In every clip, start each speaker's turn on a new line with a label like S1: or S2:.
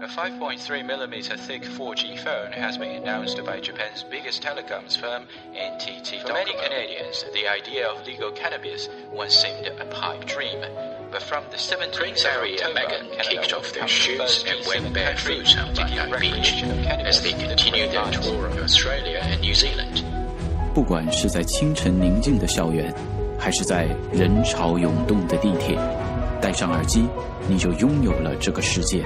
S1: A 5.3mm thick 4G phone has been announced by Japan's biggest telecoms firm, NTT. For many Canadians, the idea of legal cannabis once seemed a pipe dream. But from the 17th
S2: Prince Harry and Meghan kicked off their shoes and went barefoot on Bondi Beach as they continue their tour of Australia and New Zealand.
S3: 不管是在清晨宁静的校园，还是在人潮涌动的地铁，戴上耳机，你就拥有了这个世界。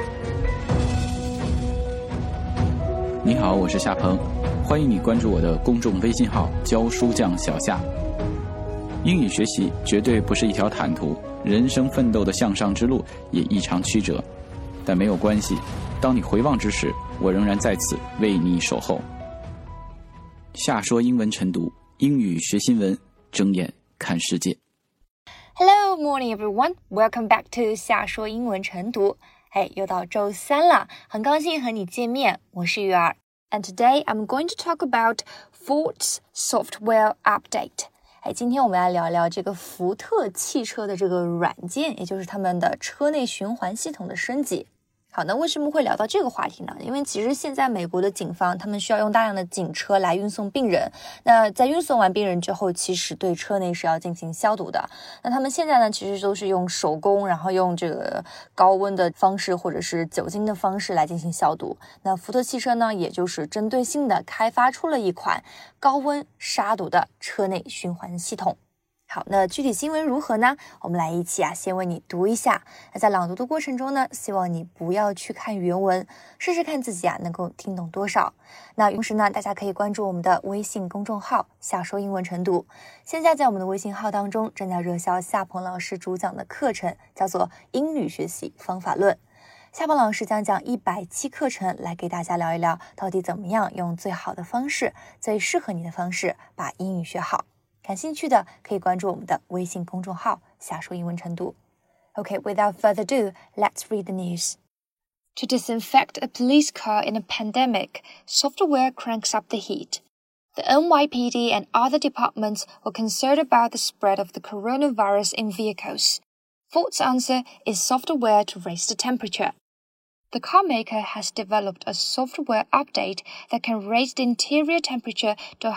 S3: 你好，我是夏鹏，欢迎你关注我的公众微信号教书匠小夏。英语学习绝对不是一条坦途，人生奋斗的向上之路也异常曲折，但没有关系，当你回望之时，我仍然在此为你守候。夏说英文晨读，英语学新闻，睁眼看世界。
S4: Hello, morning everyone. Welcome back to 夏说英文晨读。又到周三了，很高兴和你见面，我是鱼儿。And today I'm going to talk about Ford's software update. 今天我们来聊聊这个福特汽车的这个软件，也就是他们的车内循环系统的升级。好，那为什么会聊到这个话题呢？因为其实现在美国的警方他们需要用大量的警车来运送病人，那在运送完病人之后，其实对车内是要进行消毒的。那他们现在呢，其实都是用手工，然后用这个高温的方式或者是酒精的方式来进行消毒。那福特汽车呢，也就是针对性的开发出了一款高温杀毒的车内循环系统。好，那具体新闻如何呢？我们来一起先为你读一下。那在朗读的过程中呢，希望你不要去看原文，试试看自己能够听懂多少。那同时呢，大家可以关注我们的微信公众号夏说英文晨读。现在在我们的微信号当中正在热销夏鹏老师主讲的课程，叫做英语学习方法论。夏鹏老师将讲100期课程来给大家聊一聊，到底怎么样用最好的方式，最适合你的方式把英语学好。感兴趣的可以关注我们的微信公众号夏说英文晨读。Okay, without further ado, let's read the news. To disinfect a police car in a pandemic, software cranks up the heat. The NYPD and other departments were concerned about the spread of the coronavirus in vehicles. Ford's answer is software to raise the temperature.The car maker has developed a software update that can raise the interior temperature to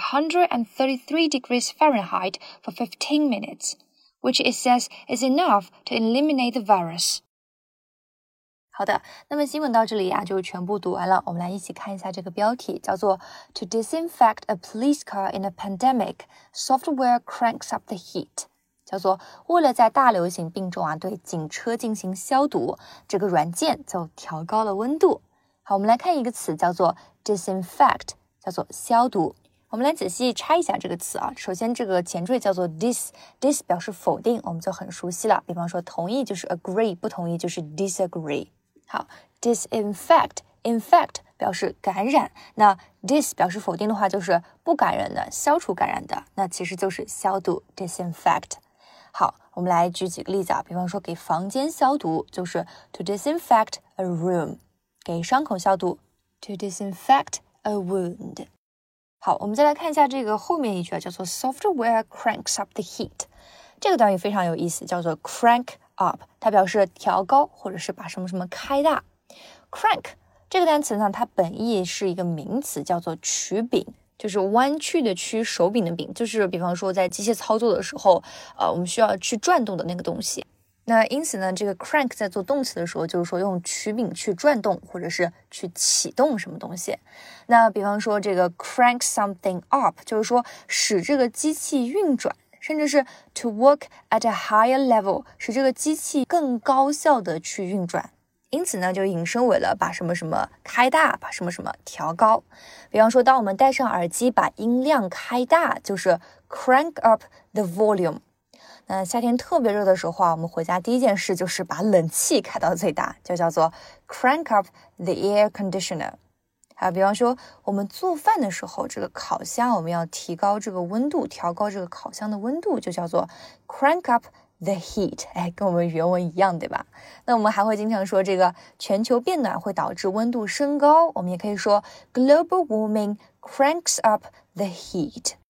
S4: 133 degrees Fahrenheit for 15 minutes, which it says is enough to eliminate the virus. 好的，那么新闻到这里就全部读完了。我们来一起看一下这个标题，叫做 To disinfect a police car in a pandemic, software cranks up the heat.叫做为了在大流行病中对警车进行消毒，这个软件就调高了温度。好，我们来看一个词叫做 disinfect， 叫做消毒。我们来仔细拆一下这个词首先这个前缀叫做 dis 表示否定，我们就很熟悉了，比方说同意就是 agree， 不同意就是 disagree。好， disinfect infect 表示感染，那 dis 表示否定的话就是不感染的，消除感染的，那其实就是消毒 disinfect。好，我们来举几个例子比方说给房间消毒就是 to disinfect a room， 给伤口消毒 to disinfect a wound。 好，我们再来看一下这个后面一句叫做 software cranks up the heat。 这个短语非常有意思，叫做 crank up， 它表示调高或者是把什么什么开大。 crank 这个单词呢，它本意是一个名词，叫做曲柄，就是弯曲的曲，手柄的柄，就是比方说在机械操作的时候我们需要去转动的那个东西。那因此呢，这个 crank 在做动词的时候就是说用曲柄去转动或者是去启动什么东西。那比方说这个 crank something up 就是说使这个机器运转，甚至是 to work at a higher level， 使这个机器更高效的去运转。因此呢，就引申为了把什么什么开大，把什么什么调高。比方说当我们戴上耳机把音量开大，就是 crank up the volume。 那夏天特别热的时候我们回家第一件事就是把冷气开到最大，就叫做 crank up the air conditioner。 还有比方说我们做饭的时候，这个烤箱我们要提高这个温度，调高这个烤箱的温度，就叫做 crank up the heat。 跟我们原文一样，对吧？那我们还会经常说这个全球变暖会导致温度升高，我们也可以说 global warming cranks up the heat。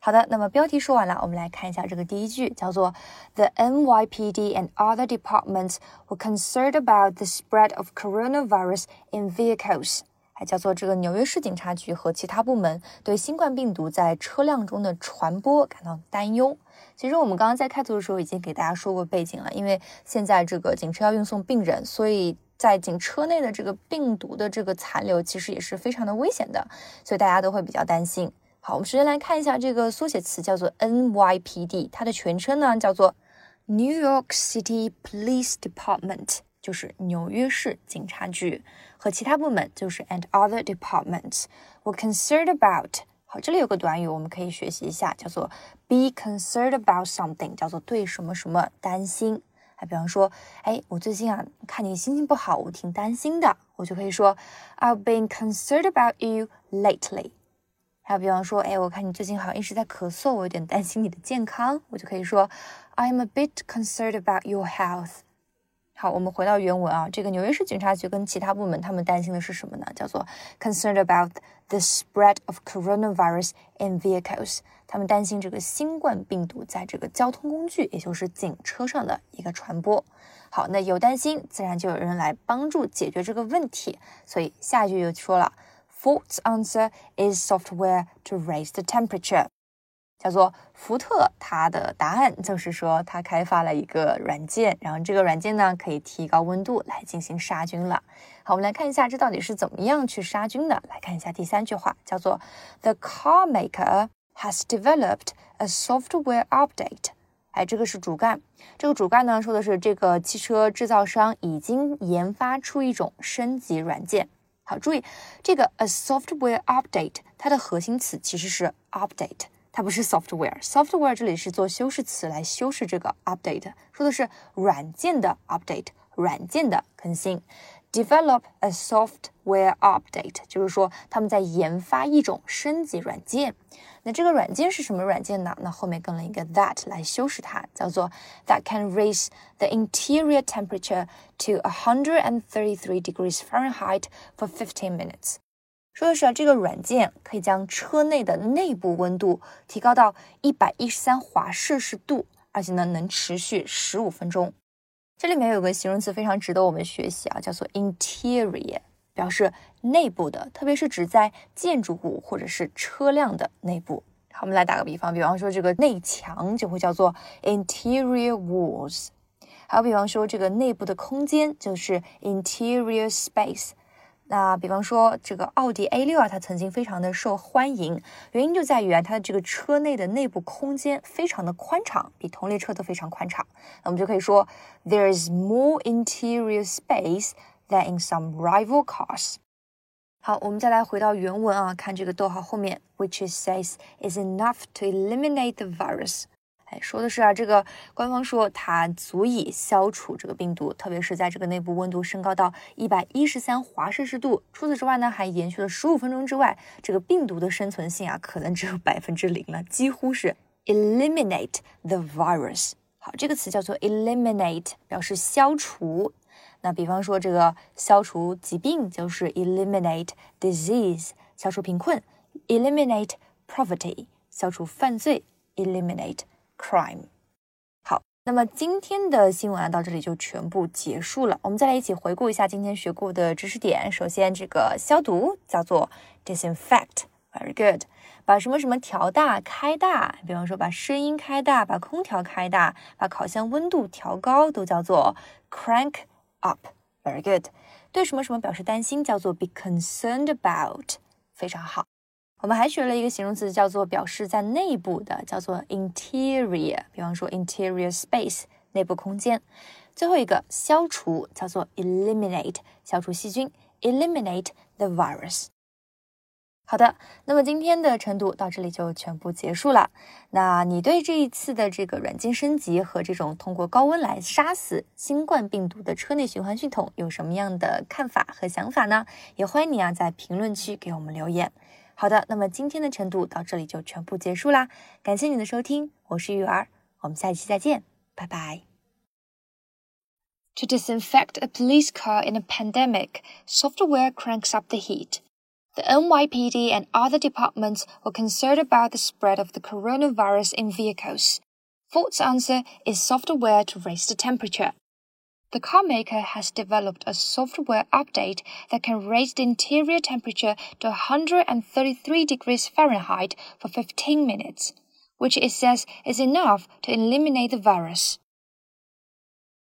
S4: 好的，那么标题说完了，我们来看一下这个第一句，叫做 The NYPD and other departments were concerned about the spread of coronavirus in vehicles。还叫做这个纽约市警察局和其他部门对新冠病毒在车辆中的传播感到担忧。其实我们刚刚在开头的时候已经给大家说过背景了，因为现在这个警车要运送病人，所以在警车内的这个病毒的这个残留其实也是非常的危险的，所以大家都会比较担心。好，我们首先来看一下这个缩写词，叫做 NYPD， 它的全称呢叫做 New York City Police Department， 就是纽约市警察局，和其他部门就是 and other departments were concerned about。 好，这里有个短语我们可以学习一下，叫做 be concerned about something， 叫做对什么什么担心。比方说我最近看你心情不好，我挺担心的，我就可以说 I've been concerned about you lately。还有比方说我看你最近好像一直在咳嗽，我有点担心你的健康，我就可以说 I'm a bit concerned about your health。 好，我们回到原文这个纽约市警察局跟其他部门他们担心的是什么呢？叫做 concerned about the spread of coronavirus in vehicles， 他们担心这个新冠病毒在这个交通工具，也就是警车上的一个传播。好，那有担心自然就有人来帮助解决这个问题，所以下一句又说了Ford's answer is software to raise the temperature， 叫做福特他的答案就是说他开发了一个软件，然后这个软件呢可以提高温度来进行杀菌了。好，我们来看一下这到底是怎么样去杀菌的。来看一下第三句话，叫做 The car maker has developed a software update。这个是主干，这个主干呢说的是这个汽车制造商已经研发出一种升级软件。好，注意这个 a software update， 它的核心词其实是 update， 它不是 software。software 这里是做修饰词来修饰这个 update， 说的是软件的 update， 软件的更新。Develop a software update， 就是说他们在研发一种升级软件。那这个软件是什么软件呢？那后面跟了一个 that 来修饰它，叫做 that can raise the interior temperature to 133 degrees Fahrenheit for 15 minutes。 说的是这个软件可以将车内的内部温度提高到113华摄氏度，而且呢能持续15分钟。这里面有个形容词非常值得我们学习叫做 interior， 表示内部的，特别是指在建筑物或者是车辆的内部。好，我们来打个比方说这个内墙就会叫做 interior walls。 还有比方说这个内部的空间就是 interior space。那比方说这个奥迪 A6 它曾经非常的受欢迎，原因就在于它的这个车内的内部空间非常的宽敞，比同类车都非常宽敞。那我们就可以说 There is more interior space than in some rival cars。 好，我们再来回到原文看这个逗号后面 which it says is enough to eliminate the virus。说的是这个官方说它足以消除这个病毒，特别是在这个内部温度升高到113华摄氏度。除此之外呢，还延续了15分钟之外，这个病毒的生存性可能只有0%了，几乎是 eliminate the virus。 好，这个词叫做 eliminate， 表示消除。那比方说这个消除疾病就是 eliminate disease， 消除贫困 eliminate poverty， 消除犯罪 eliminate crime。 好，那么今天的新闻到这里就全部结束了。我们再来一起回顾一下今天学过的知识点。首先这个消毒叫做 disinfect， very good。 把什么什么调大开大，比方说把声音开大，把空调开大，把烤箱温度调高都叫做 crank up， very good。 对什么什么表示担心叫做 be concerned about， 非常好。我们还学了一个形容词叫做表示在内部的，叫做 interior， 比方说 interior space， 内部空间。最后一个消除叫做 eliminate， 消除细菌 eliminate the virus。 好的，那么今天的晨读到这里就全部结束了。那你对这一次的这个软件升级和这种通过高温来杀死新冠病毒的车内循环系统有什么样的看法和想法呢？也欢迎你在评论区给我们留言。好的，那么今天的晨读到这里就全部结束啦，感谢你的收听，我是玉儿，我们下一期再见，拜拜。
S5: To disinfect a police car in a pandemic, software cranks up the heat.
S4: The NYPD and other departments were concerned about the spread of the coronavirus in vehicles. Ford's answer is software to raise the temperature. The car maker has developed a software update that can raise the interior temperature to 133 degrees Fahrenheit for 15 minutes, which it says is enough to eliminate the virus.